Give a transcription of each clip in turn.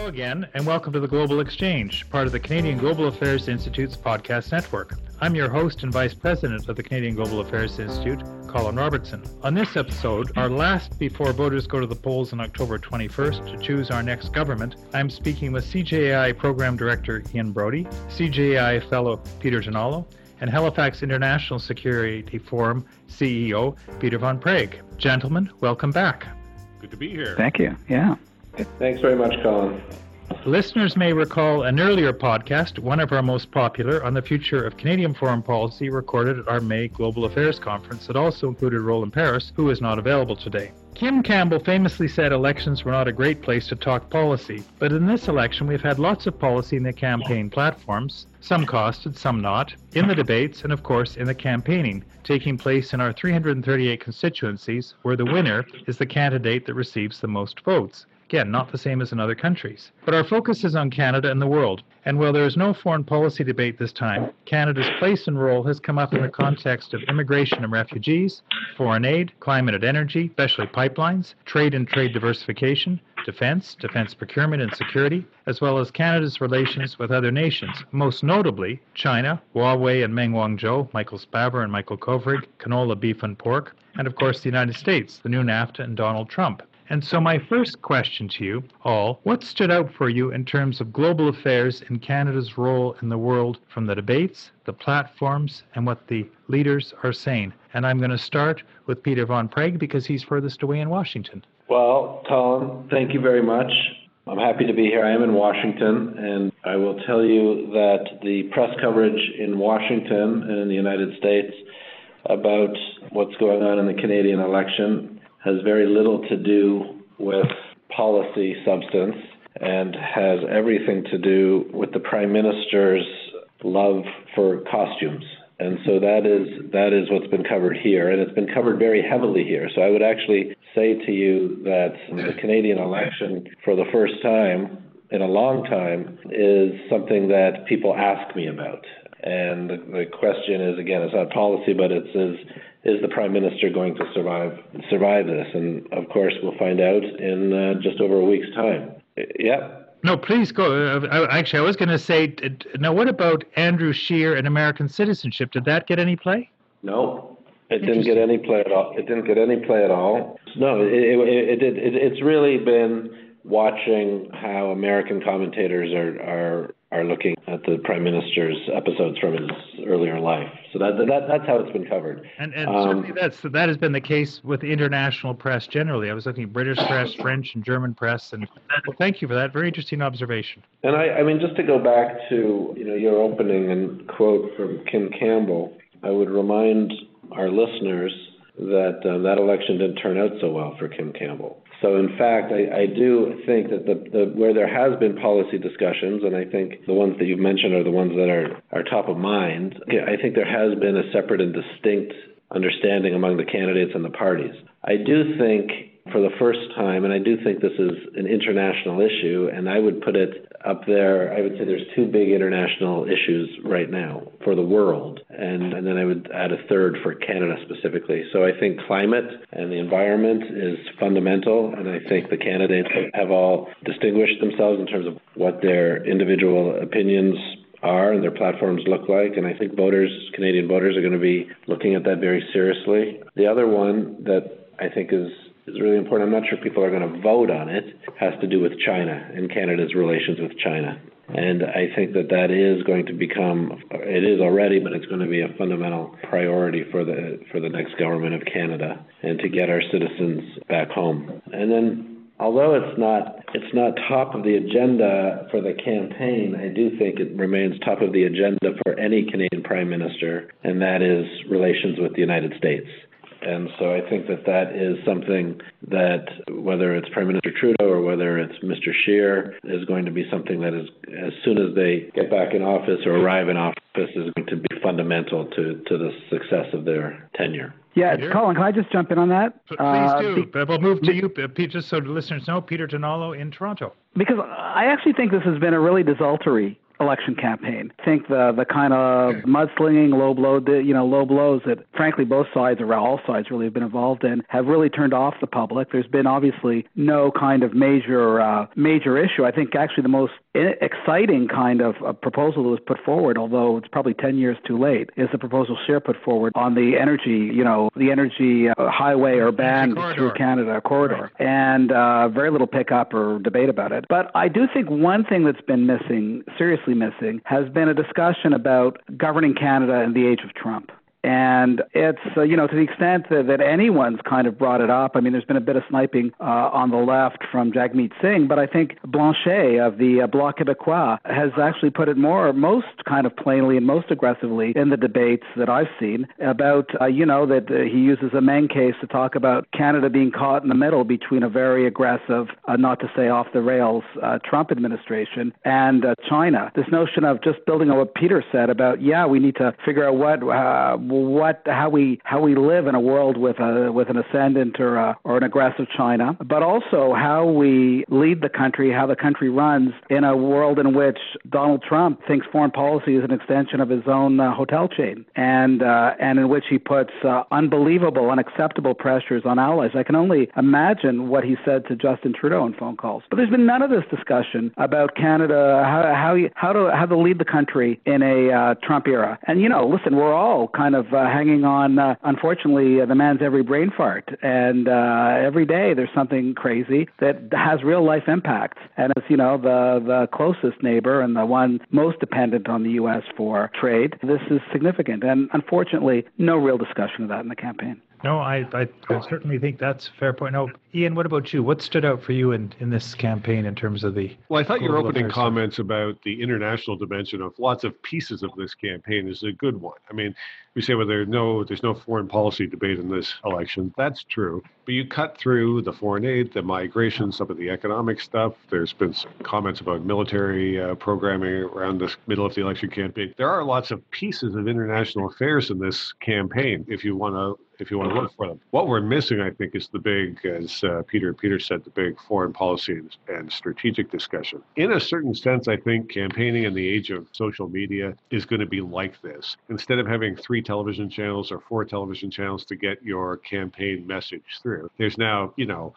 Hello again, and welcome to the Global Exchange, part of the Canadian Global Affairs Institute's podcast network. I'm your host and Vice President of the Canadian Global Affairs Institute, Colin Robertson. On this episode, our last before voters go to the polls on October 21st to choose our next government, I'm speaking with CJAI Program Director Ian Brodie, CJAI Fellow Peter Tonalo, and Halifax International Security Forum CEO Peter Van Prague. Gentlemen, welcome back. Good to be here. Thank you. Yeah. Thanks very much, Colin. Listeners may recall an earlier podcast, one of our most popular, on the future of Canadian foreign policy, recorded at our May Global Affairs Conference that also included Roland Paris, who is not available today. Kim Campbell famously said elections were not a great place to talk policy, but in this election we've had lots of policy in the campaign platforms, some costed, some not, in the debates, and of course in the campaigning, taking place in our 338 constituencies, where the winner is the candidate that receives the most votes. Again, not the same as in other countries. But our focus is on Canada and the world. And while there is no foreign policy debate this time, Canada's place and role has come up in the context of immigration and refugees, foreign aid, climate and energy, especially pipelines, trade and trade diversification, defense procurement and security, as well as Canada's relations with other nations, most notably China, Huawei and Meng Wanzhou, Michael Spavor and Michael Kovrig, canola, beef and pork, and of course the United States, the new NAFTA and Donald Trump. And so my first question to you all, what stood out for you in terms of global affairs and Canada's role in the world from the debates, the platforms, and what the leaders are saying? And I'm going to start with Peter Van Prague because he's furthest away in Washington. Well, Colin, thank you very much. I'm happy to be here. I am in Washington, and I will tell you that the press coverage in Washington and in the United States about what's going on in the Canadian election has very little to do with policy substance and has everything to do with the Prime Minister's love for costumes. And so that is what's been covered here, and it's been covered very heavily here. So I would actually say to you that the Canadian election, for the first time in a long time, is something that people ask me about. And the question is, again, it's not policy, but is the Prime Minister going to survive this? And of course, we'll find out in just over a week's time. Yeah. No, please go. Actually, I was going to say, now what about Andrew Scheer and American citizenship? Did that get any play? No, it didn't get any play at all. It didn't get any play at all. No, it did. It's really been watching how American commentators are looking at the Prime Minister's episodes from his earlier life. So that's how it's been covered. And certainly that has been the case with the international press generally. I was looking at British press, French and German press, and well, thank you for that. Very interesting observation. And I mean, just to go back to your opening and quote from Kim Campbell, I would remind our listeners that that election didn't turn out so well for Kim Campbell. So, in fact, I do think that where there has been policy discussions, and I think the ones that you've mentioned are the ones that are top of mind, I think there has been a separate and distinct understanding among the candidates and the parties. I do think for the first time, and I do think this is an international issue, and I would put it up there, I would say there's two big international issues right now for the world, and then I would add a third for Canada specifically. So I think climate and the environment is fundamental, and I think the candidates have all distinguished themselves in terms of what their individual opinions are and their platforms look like, and I think Canadian voters are going to be looking at that very seriously. The other one that I think is really important, I'm not sure people are going to vote on it, has to do with China and Canada's relations with China. And I think that is going to become, it is already, but it's going to be a fundamental priority for the next government of Canada and to get our citizens back home. And then, although it's not top of the agenda for the campaign, I do think it remains top of the agenda for any Canadian Prime Minister, and that is relations with the United States. And so I think that is something that, whether it's Prime Minister Trudeau or whether it's Mr. Scheer, is going to be something that is, as soon as they get back in office or arrive in office, is going to be fundamental to the success of their tenure. Yeah, Colin, can I just jump in on that? Please do. We'll move to you, just so the listeners know, Peter Tonalo in Toronto. Because I actually think this has been a really desultory election campaign. I think the kind of mudslinging, low blows that frankly both sides, or all sides really, have been involved in, have really turned off the public. There's been obviously no kind of major issue. I think actually the most exciting kind of proposal that was put forward, although it's probably 10 years too late, is the proposal Scheer put forward on the energy highway or ban through Canada corridor. Right. And very little pickup or debate about it. But I do think one thing that's been missing, seriously missing, has been a discussion about governing Canada in the age of Trump. And it's, to the extent that anyone's kind of brought it up, I mean, there's been a bit of sniping on the left from Jagmeet Singh, but I think Blanchet of the Bloc Québécois has actually put it most kind of plainly and most aggressively in the debates that I've seen about, that he uses a Meng case to talk about Canada being caught in the middle between a very aggressive, not to say off the rails, Trump administration and China. This notion of just building on what Peter said about, we need to figure out how we live in a world with an ascendant or an aggressive China, but also how we lead the country, how the country runs in a world in which Donald Trump thinks foreign policy is an extension of his own hotel chain, and in which he puts unbelievable, unacceptable pressures on allies. I can only imagine what he said to Justin Trudeau in phone calls. But there's been none of this discussion about Canada, how to lead the country in a Trump era. And listen, we're all kind of hanging on, unfortunately, the man's every brain fart. And every day there's something crazy that has real life impact. And it's, the closest neighbor and the one most dependent on the U.S. for trade. This is significant. And unfortunately, no real discussion of that in the campaign. No, I certainly think that's a fair point. Now, Ian, what about you? What stood out for you in this campaign in terms of the... Well, I thought your opening comments about the international dimension of lots of pieces of this campaign is a good one. I mean, we say, well, there's no foreign policy debate in this election. That's true. But you cut through the foreign aid, the migration, some of the economic stuff. There's been some comments about military programming around the middle of the election campaign. There are lots of pieces of international affairs in this campaign if you want to look for them. What we're missing, I think, is the big, as Peter said, the big foreign policy and strategic discussion. In a certain sense, I think campaigning in the age of social media is going to be like this. Instead of having 3 television channels or 4 television channels to get your campaign message through, there's now,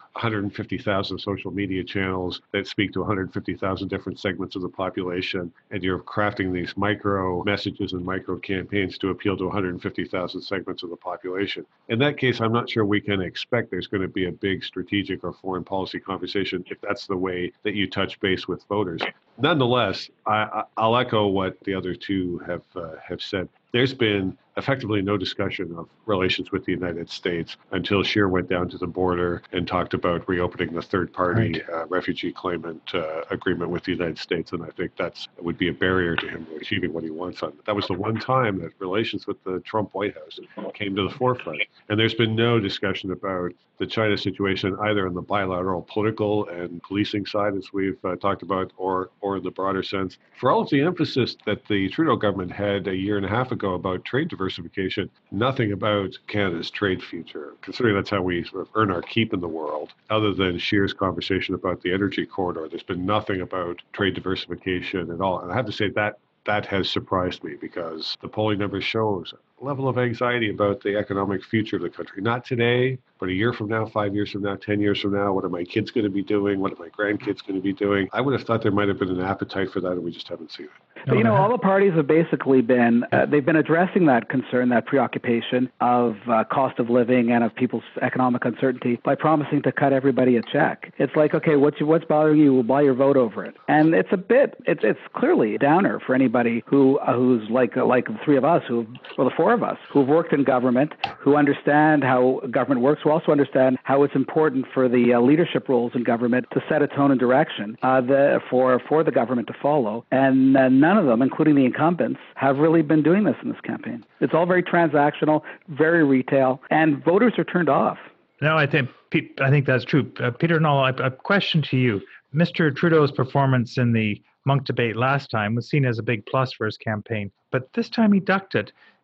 150,000 social media channels that speak to 150,000 different segments of the population, and you're crafting these micro messages and micro campaigns to appeal to 150,000 segments of the population. In that case, I'm not sure we can expect there's going to be a big strategic or foreign policy conversation if that's the way that you touch base with voters. Nonetheless, I'll echo what the other two have said. There's been effectively no discussion of relations with the United States until Scheer went down to the border and talked about reopening the third-party refugee claimant agreement with the United States, and I think that would be a barrier to him achieving what he wants on it. That was the one time that relations with the Trump White House came to the forefront, and there's been no discussion about the China situation either on the bilateral political and policing side, as we've talked about, or in the broader sense. For all of the emphasis that the Trudeau government had a year and a half ago about trade diversification, nothing about Canada's trade future, considering that's how we sort of earn our keep in the world. Other than Scheer's conversation about the energy corridor, there's been nothing about trade diversification at all. And I have to say that has surprised me, because the polling numbers show a level of anxiety about the economic future of the country. Not today, but a year from now, 5 years from now, 10 years from now. What are my kids going to be doing? What are my grandkids going to be doing? I would have thought there might have been an appetite for that, and we just haven't seen it. But, all the parties have basically been, they've been addressing that concern, that preoccupation of cost of living and of people's economic uncertainty by promising to cut everybody a check. It's like, okay, what's bothering you? We'll buy your vote over it. And it's it's clearly a downer for anybody who's like the three of us, the four of us, who've worked in government, who understand how government works, who also understand how it's important for the leadership roles in government to set a tone and direction for the government to follow. And none of them, including the incumbents, have really been doing this in this campaign. It's all very transactional, very retail, and voters are turned off. No, I think that's true. Peter Null, a question to you. Mr. Trudeau's performance in the Munk debate last time was seen as a big plus for his campaign, but this time he ducked it.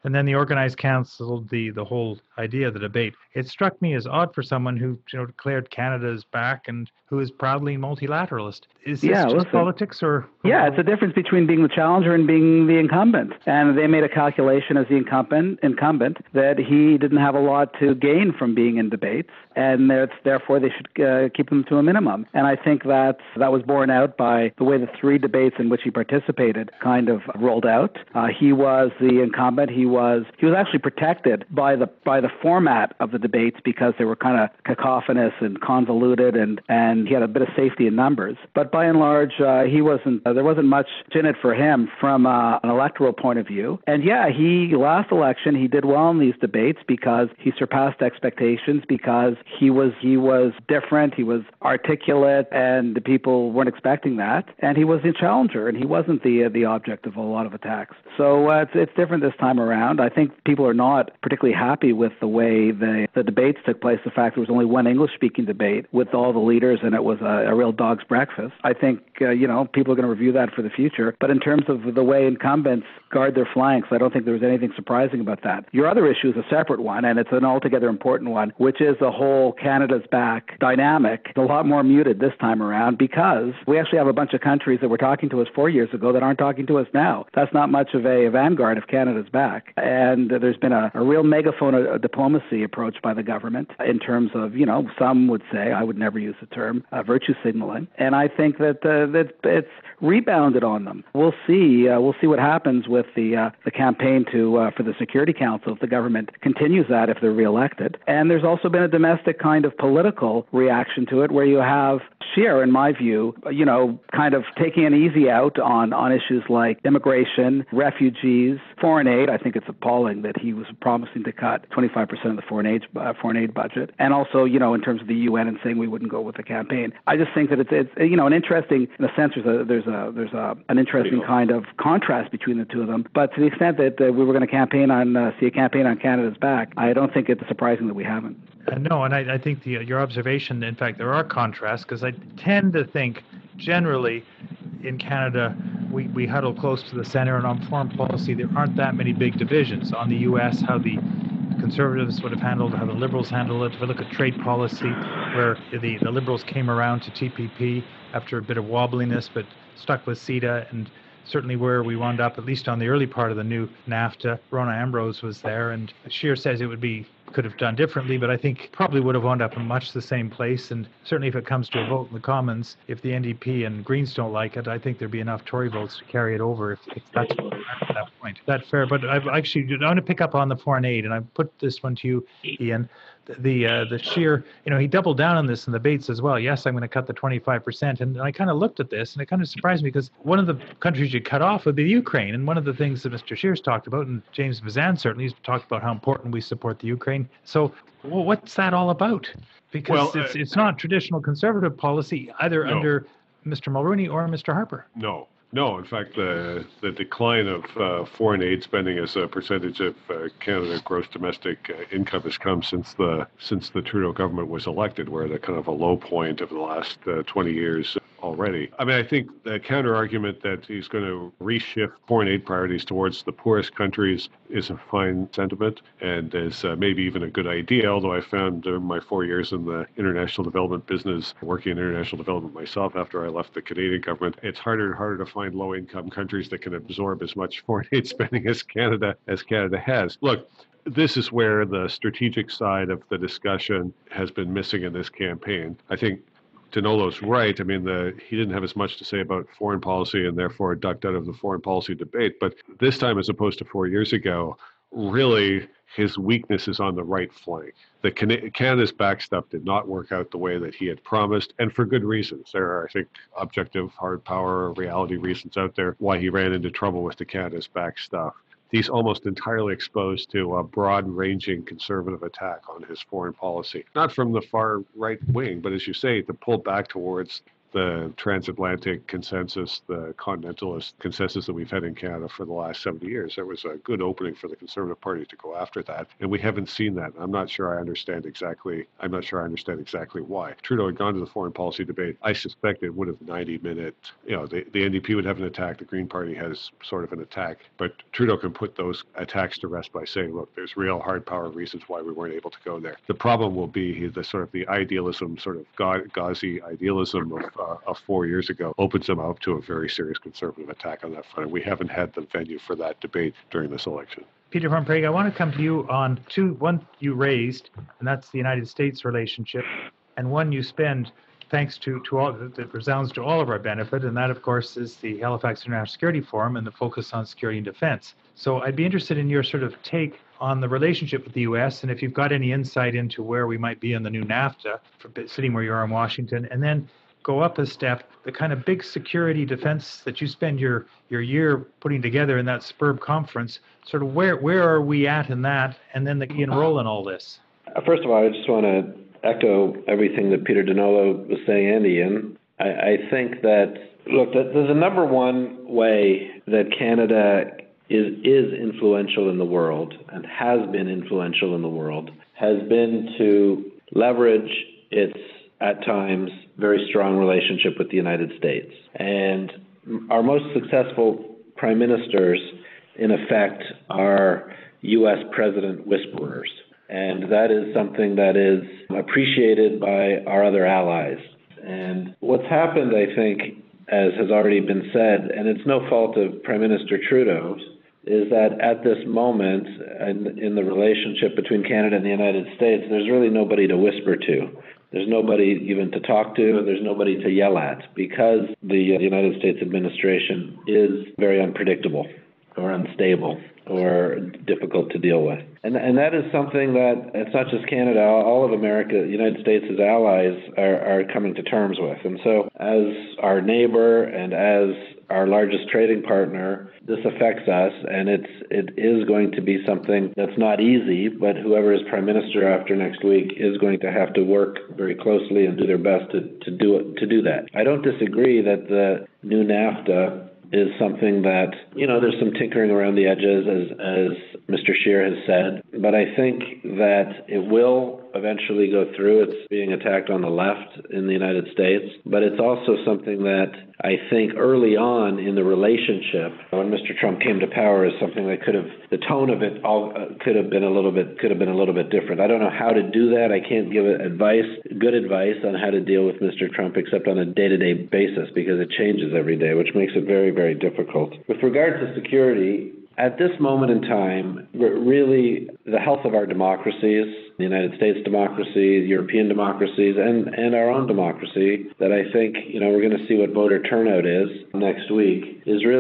And then the organized canceled the whole idea of the debate. It struck me as odd for someone who declared Canada's back and who is proudly multilateralist. Is this just politics or? Yeah, it's a difference between being the challenger and being the incumbent. And they made a calculation as the incumbent that he didn't have a lot to gain from being in debates, and therefore they should keep them to a minimum. And I think that was borne out by the way the 3 debates in which he participated kind of rolled out. He was the incumbent. He was actually protected by the format of the debates because they were kind of cacophonous and convoluted, and he had a bit of safety in numbers. But by and large, there wasn't much in it for him from an electoral point of view. And yeah, last election he did well in these debates because he surpassed expectations, because he was different, he was articulate, and the people weren't expecting that. And he was the challenger, and he wasn't the object of a lot of attacks. So it's different this time around. I think people are not particularly happy with the way the debates took place. The fact there was only one English-speaking debate with all the leaders, and it was a real dog's breakfast. I think people are going to review that for the future. But in terms of the way incumbents guard their flanks, I don't think there was anything surprising about that. Your other issue is a separate one, and it's an altogether important one, which is the whole Canada's back dynamic. It's a lot more muted this time around because we actually have a bunch of countries that were talking to us 4 years ago that aren't talking to us now. That's not much of a vanguard of Canada's back. And there's been a real megaphone of diplomacy approach by the government in terms of, some would say, I would never use the term, virtue signaling. And I think that it's rebounded on them. We'll see what happens with the campaign for the Security Council if the government continues that if they're reelected. And there's also been a domestic kind of political reaction to it where you have Scheer, in my view, kind of taking an easy out on issues like immigration, refugees, foreign aid. I think it's appalling that he was promising to cut 25% of the foreign aid budget. And also, in terms of the UN and saying we wouldn't go with the campaign. I just think that it's an interesting, in a sense, there's an interesting kind of contrast between the two of them. But to the extent that we were going to see a campaign on Canada's back, I don't think it's surprising that we haven't. No, and I think your observation, in fact, there are contrasts, because I tend to think generally in Canada we huddle close to the center, and on foreign policy there aren't that many big divisions. On the U.S., how the Conservatives would have handled, how the Liberals handled it. If we look at trade policy, where the Liberals came around to TPP after a bit of wobbliness, but stuck with CETA, and certainly where we wound up, at least on the early part of the new NAFTA, Rona Ambrose was there, and Scheer says could have done differently, but I think probably would have wound up in much the same place. And certainly if it comes to a vote in the Commons, if the NDP and Greens don't like it, I think there'd be enough Tory votes to carry it over if that's what we're at that point. That's fair, but I want to pick up on the foreign aid, and I put this one to you, Ian. The Scheer, he doubled down on this in the debates as well. Yes, I'm going to cut the 25%. And I kind of looked at this, and it kind of surprised me because one of the countries you cut off would be Ukraine. And one of the things that Mr. Scheer's talked about, and James Mazan certainly has talked about how important we support the Ukraine. So what's that all about? Because it's not traditional conservative policy either under Mr. Mulroney or Mr. Harper. No, in fact, the decline of foreign aid spending as a percentage of Canada gross domestic income has come since the Trudeau government was elected. We're at a kind of a low point of the last 20 years already. I mean, I think the counter argument that he's going to reshift foreign aid priorities towards the poorest countries is a fine sentiment and is maybe even a good idea, although I found during my 4 years in the international development business, working in international development myself after I left the Canadian government, it's harder and harder to find low-income countries that can absorb as much foreign aid spending as Canada has. Look, this is where the strategic side of the discussion has been missing in this campaign. I think Danolo's right. I mean, he didn't have as much to say about foreign policy and therefore ducked out of the foreign policy debate. But this time, as opposed to 4 years ago, really his weakness is on the right flank. The Canada's backstop did not work out the way that he had promised, and for good reasons. There are, I think, objective, hard power, reality reasons out there why he ran into trouble with the Canada's backstop. He's almost entirely exposed to a broad-ranging conservative attack on his foreign policy. Not from the far right wing, but as you say, to pull back towards the transatlantic consensus, the continentalist consensus that we've had in Canada for the last 70 years. There was a good opening for the Conservative Party to go after that, and we haven't seen that. I'm not sure I understand exactly why. Trudeau had gone to the foreign policy debate. I suspect it would have 90-minute, the NDP would have an attack, the Green Party has sort of an attack, but Trudeau can put those attacks to rest by saying, look, there's real hard power reasons why we weren't able to go there. The problem will be the sort of the idealism, sort of gauzy idealism of 4 years ago opens them up to a very serious Conservative attack on that front. And we haven't had the venue for that debate during this election. Peter von Prague, I want to come to you on one you raised, and that's the United States relationship, and one you spend thanks to all that resounds to all of our benefit, and that, of course, is the Halifax International Security Forum and the focus on security and defense. So I'd be interested in your sort of take on the relationship with the U.S., and if you've got any insight into where we might be in the new NAFTA, sitting where you are in Washington, and then go up a step, the kind of big security defense that you spend your year putting together in that SPURB conference, sort of where are we at in that, and then the key and role in all this? First of all, I just want to echo everything that Peter Donolo was saying, and Ian. I think that, look, the number one way that Canada is influential in the world and has been influential in the world has been to leverage its, at times, very strong relationship with the United States. And our most successful prime ministers, in effect, are U.S. president whisperers. And that is something that is appreciated by our other allies. And what's happened, I think, as has already been said, and it's no fault of Prime Minister Trudeau, is that at this moment in the relationship between Canada and the United States, there's really nobody to whisper to. There's nobody even to talk to, and there's nobody to yell at, because the United States administration is very unpredictable or unstable or difficult to deal with. And that is something that it's not just Canada, all of America, the United States' allies are coming to terms with. And so as our neighbor and as our largest trading partner, this affects us, and it is going to be something that's not easy, but whoever is prime minister after next week is going to have to work very closely and do their best to do that. I don't disagree that the new NAFTA is something that, there's some tinkering around the edges, as Mr. Scheer has said, but I think that it will eventually go through. It's being attacked on the left in the United States, but it's also something that I think early on in the relationship, when Mr. Trump came to power, is something that the tone of it all could have been a little bit different. I don't know how to do that. I can't give good advice on how to deal with Mr. Trump except on a day-to-day basis, because it changes every day, which makes it very, very difficult. With regard to security, at this moment in time, really the health of our democracies, the United States democracy, European democracies, and our own democracy, that I think, we're going to see what voter turnout is next week,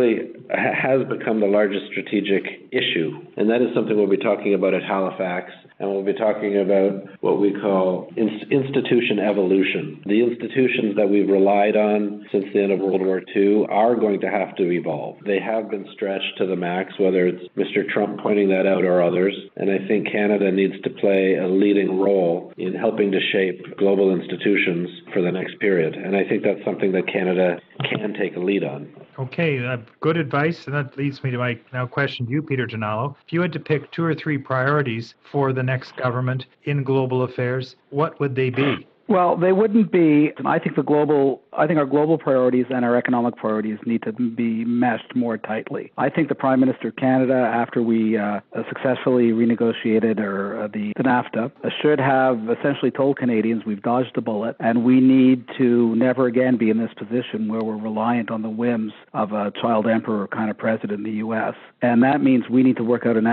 has become the largest strategic issue. And that is something we'll be talking about at Halifax, and we'll be talking about what we call institution evolution. The institutions that we've relied on since the end of World War II are going to have to evolve. They have been stretched to the max, whether it's Mr. Trump pointing that out or others, and I think Canada needs to play a leading role in helping to shape global institutions for the next period. And I think that's something that Canada can take a lead on. Okay, good advice, and that leads me to my now question to you, Peter Donolo. If you had to pick 2 or 3 priorities for the next government in global affairs, what would they be? Well, they wouldn't be. I think our global priorities and our economic priorities need to be meshed more tightly. I think the Prime Minister of Canada, after we successfully renegotiated the NAFTA, should have essentially told Canadians we've dodged a bullet and we need to never again be in this position where we're reliant on the whims of a child emperor kind of president in the U.S. And that means we need to work out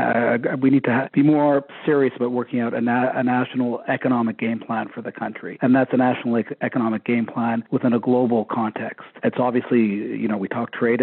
be more serious about working out a national economic game plan for the country. And that's a national economic game plan within a global context. It's obviously, we talked trade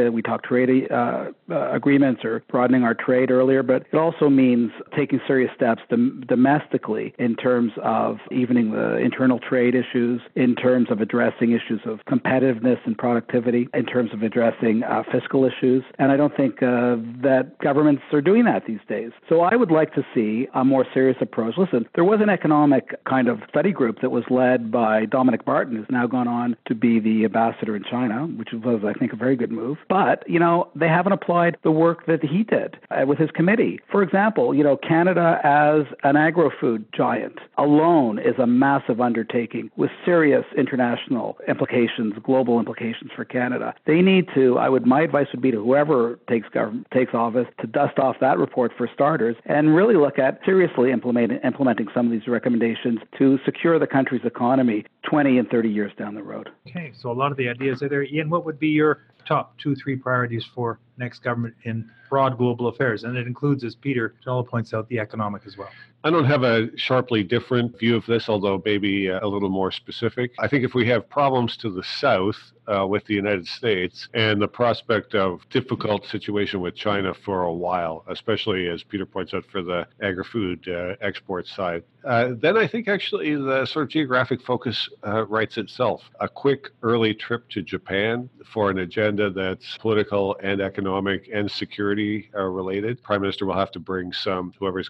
agreements or broadening our trade earlier, but it also means taking serious steps domestically in terms of evening the internal trade issues, in terms of addressing issues of competitiveness and productivity, in terms of addressing fiscal issues. And I don't think that governments are doing that these days. So I would like to see a more serious approach. Listen, there was an economic kind of study group that was led led by Dominic Barton, who's now gone on to be the ambassador in China, which was, I think, a very good move. But, they haven't applied the work that he did with his committee. For example, Canada as an agro-food giant alone is a massive undertaking with serious international implications, global implications for Canada. They need to, my advice would be to whoever takes office to dust off that report for starters and really look at seriously implementing some of these recommendations to secure the country's economy 20 and 30 years down the road. Okay, so a lot of the ideas are there. Ian, what would be your top 2-3 priorities for next government in broad global affairs? And it includes, as Peter Jallow points out, the economic as well. I don't have a sharply different view of this, although maybe a little more specific. I think if we have problems to the south with the United States and the prospect of difficult situation with China for a while, especially as Peter points out for the agri-food export side, then I think actually the sort of geographic focus writes itself. A quick early trip to Japan for an agenda that's political and economic and security related. Prime Minister will have to bring some, whoever's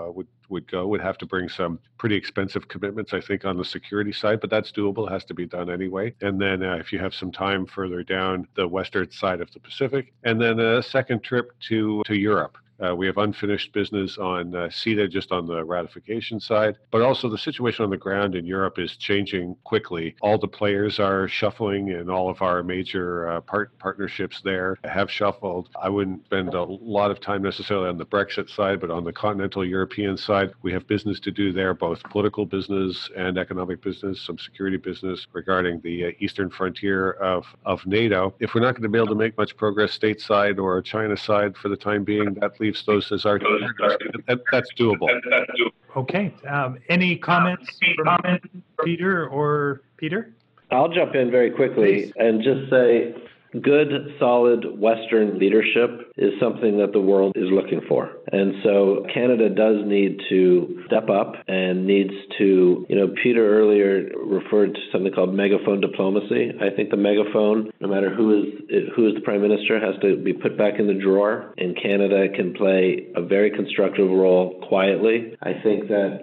would have to bring some pretty expensive commitments, I think, on the security side, but that's doable. It has to be done anyway. And then if you have some time further down the western side of the Pacific, and then a second trip to Europe. We have unfinished business on CETA, just on the ratification side, but also the situation on the ground in Europe is changing quickly. All the players are shuffling, and all of our major partnerships there have shuffled. I wouldn't spend a lot of time necessarily on the Brexit side, but on the continental European side, we have business to do there, both political business and economic business, some security business regarding the eastern frontier of NATO. If we're not going to be able to make much progress stateside or China side for the time being, that leaves those as our that's doable. Okay. Any comments from Peter or Peter? I'll jump in very quickly and just say good, solid Western leadership is something that the world is looking for. And so Canada does need to step up and needs to, Peter earlier referred to something called megaphone diplomacy. I think the megaphone, no matter who is the Prime Minister, has to be put back in the drawer, and Canada can play a very constructive role quietly. I think that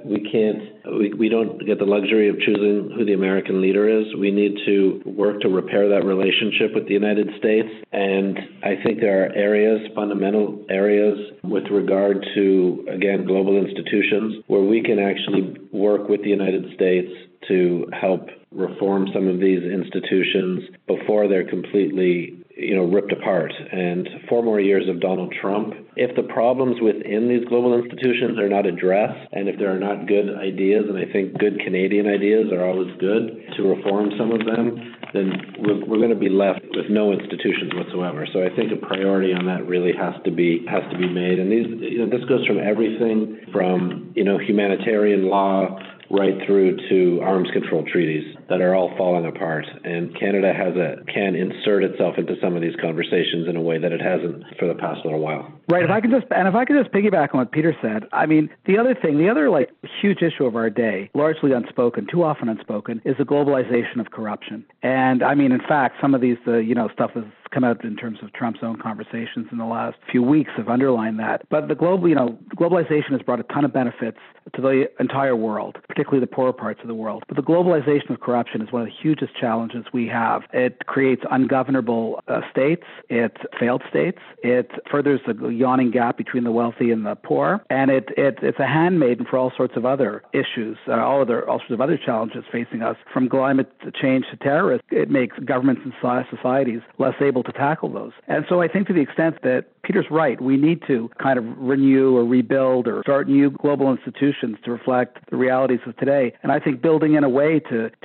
we don't get the luxury of choosing who the American leader is. We need to work to repair that relationship with the United States. And I think there are fundamental areas with regard to, again, global institutions where we can actually work with the United States to help reform some of these institutions before they're completely ripped apart. And 4 more years of Donald Trump, if the problems within these global institutions are not addressed, and if there are not good ideas, and I think good Canadian ideas are always good, to reform some of them, then we're going to be left with no institutions whatsoever. So I think a priority on that really has to be made. And this goes from everything from humanitarian law right through to arms control treaties that are all falling apart. And Canada can insert itself into some of these conversations in a way that it hasn't for the past little while. Right. If I could just piggyback on what Peter said, I mean, the other huge issue of our day, largely unspoken, too often unspoken, is the globalization of corruption. And I mean, in fact, some of these, stuff that's come out in terms of Trump's own conversations in the last few weeks have underlined that. But the globalization has brought a ton of benefits to the entire world, particularly the poorer parts of the world. But the globalization of corruption is one of the hugest challenges we have. It creates ungovernable states. It failed states. It furthers the yawning gap between the wealthy and the poor. And it's a handmaiden for all sorts of other issues, all sorts of other challenges facing us, from climate change to terrorism. It makes governments and societies less able to tackle those. And so I think to the extent that Peter's right, we need to kind of renew or rebuild or start new global institutions to reflect the realities of today. And I think building in a way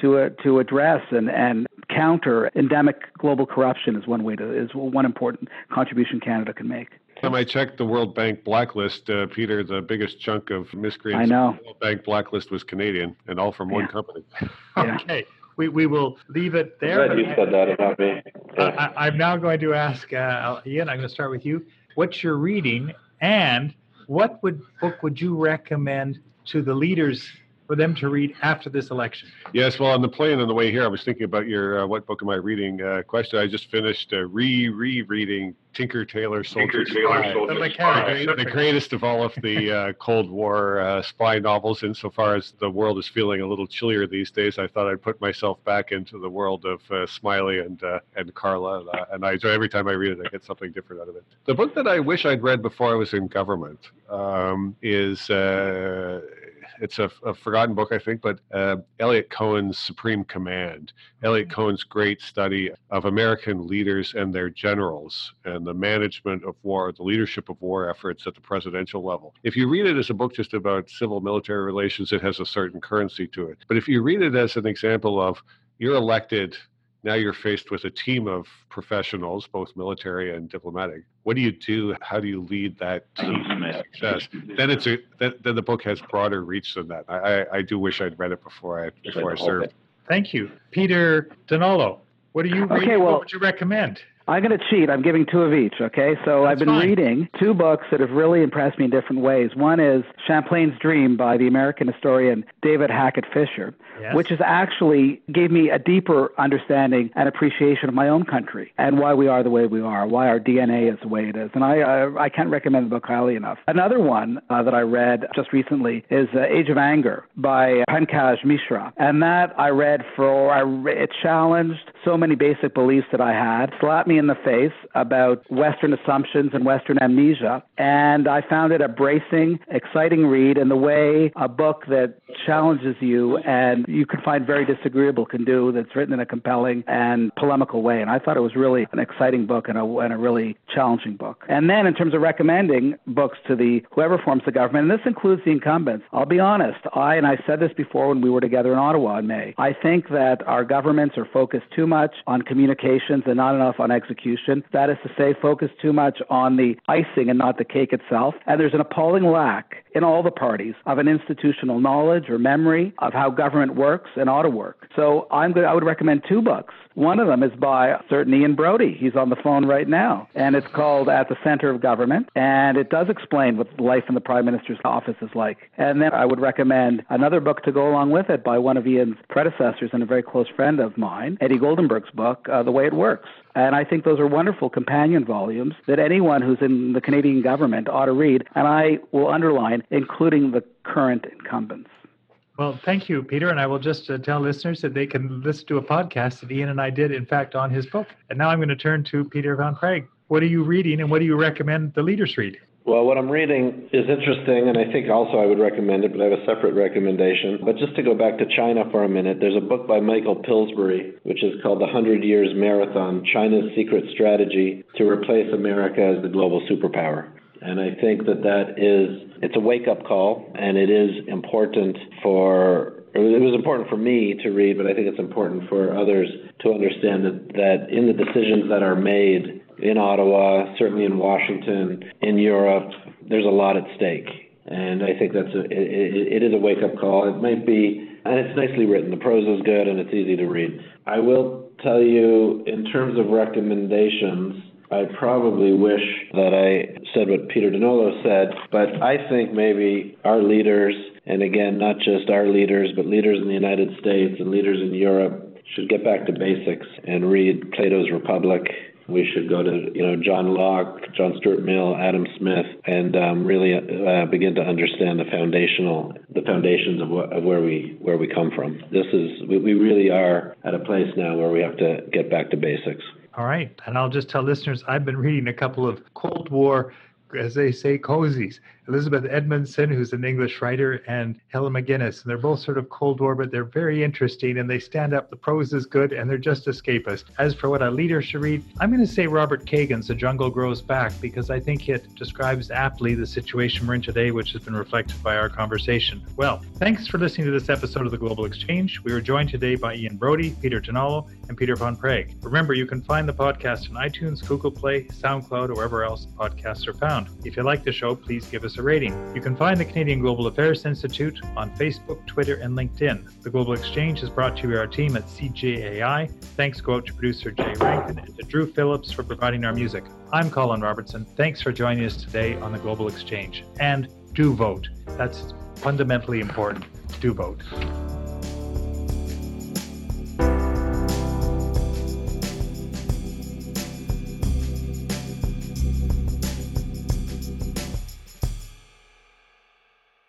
to address and counter endemic global corruption is one important contribution Canada can make. Time I checked the World Bank blacklist, Peter, the biggest chunk of miscreants on the World Bank blacklist was Canadian, and all from one company. Okay. We will leave it there. I'm glad you said that about me. Yeah. I'm now going to ask Ian, I'm going to start with you. What you're reading, and what book would you recommend to the leaders for them to read after this election? Yes, well, on the plane on the way here, I was thinking about your what book am I reading question. I just finished rereading Tinker Tailor Soldier Spy. The greatest of all of the Cold War spy novels, insofar as the world is feeling a little chillier these days. I thought I'd put myself back into the world of Smiley and Carla, and I enjoy every time I read it. I get something different out of it. The book that I wish I'd read before I was in government is... it's a forgotten book, I think, but Elliot Cohen's Supreme Command. Elliot Cohen's great study of American leaders and their generals and the management of war, the leadership of war efforts at the presidential level. If you read it as a book just about civil-military relations, it has a certain currency to it. But if you read it as an example of you're elected, now you're faced with a team of professionals, both military and diplomatic. What do you do? How do you lead that team to success? Then then the book has broader reach than that. I do wish I'd read it before I served. Thank you. Peter Donolo, what are you reading? What would you recommend? I'm going to cheat. I'm giving two of each, okay? So I've been reading two books that have really impressed me in different ways. One is Champlain's Dream by the American historian David Hackett Fischer, which is actually gave me a deeper understanding and appreciation of my own country and why we are the way we are, why our DNA is the way it is. And I can't recommend the book highly enough. Another one that I read just recently is Age of Anger by Pankaj Mishra. And that I read it challenged so many basic beliefs that I had, slapped me in the face about Western assumptions and Western amnesia. And I found it a bracing, exciting read in the way a book that challenges you and you can find very disagreeable can do, that's written in a compelling and polemical way. And I thought it was really an exciting book and a really challenging book. And then in terms of recommending books to whoever forms the government, and this includes the incumbents, I'll be honest, I said this before when we were together in Ottawa in May, I think that our governments are focused too much on communications and not enough on execution. That is to say, focus too much on the icing and not the cake itself. And there's an appalling lack in all the parties of an institutional knowledge or memory of how government works and ought to work. So I would recommend two books. One of them is by a certain Ian Brody. He's on the phone right now. And it's called At the Center of Government. And it does explain what life in the Prime Minister's office is like. And then I would recommend another book to go along with it by one of Ian's predecessors and a very close friend of mine, Eddie Goldenberg's book, The Way It Works. And I think those are wonderful companion volumes that anyone who's in the Canadian government ought to read. And I will underline, including the current incumbents. Well, thank you, Peter. And I will just tell listeners that they can listen to a podcast that Ian and I did, in fact, on his book. And now I'm going to turn to Peter Van Prague. What are you reading and what do you recommend the leaders read? Well, what I'm reading is interesting, and I think also I would recommend it, but I have a separate recommendation. But just to go back to China for a minute, there's a book by Michael Pillsbury, which is called The 100 Years Marathon, China's Secret Strategy to Replace America as the Global Superpower. And I think it's a wake-up call, and it is important it was important for me to read, but I think it's important for others to understand that in the decisions that are made in Ottawa, certainly in Washington, in Europe, there's a lot at stake. And I think it is a wake-up call. It might be, and it's nicely written. The prose is good and it's easy to read. I will tell you, in terms of recommendations, I probably wish that I said what Peter Donolo said, but I think maybe our leaders, and again, not just our leaders, but leaders in the United States and leaders in Europe, should get back to basics and read Plato's Republic. We should go to, John Locke, John Stuart Mill, Adam Smith, and really begin to understand the foundations of where we come from. We really are at a place now where we have to get back to basics. All right, and I'll just tell listeners I've been reading a couple of Cold War, as they say, cozies. Elizabeth Edmondson, who's an English writer, and Helen McGuinness. And they're both sort of Cold War, but they're very interesting, and they stand up. The prose is good, and they're just escapist. As for what a leader should read, I'm going to say Robert Kagan's The Jungle Grows Back, because I think it describes aptly the situation we're in today, which has been reflected by our conversation. Well, thanks for listening to this episode of The Global Exchange. We were joined today by Ian Brody, Peter Donolo, and Peter Van Prague. Remember, you can find the podcast on iTunes, Google Play, SoundCloud, or wherever else podcasts are found. If you like the show, please give us a rating. You can find the Canadian Global Affairs Institute on Facebook, Twitter, and LinkedIn. The Global Exchange is brought to you by our team at CJAI. Thanks go out to producer Jay Rankin and to Drew Phillips for providing our music. I'm Colin Robertson. Thanks for joining us today on the Global Exchange. And do vote. That's fundamentally important. do vote.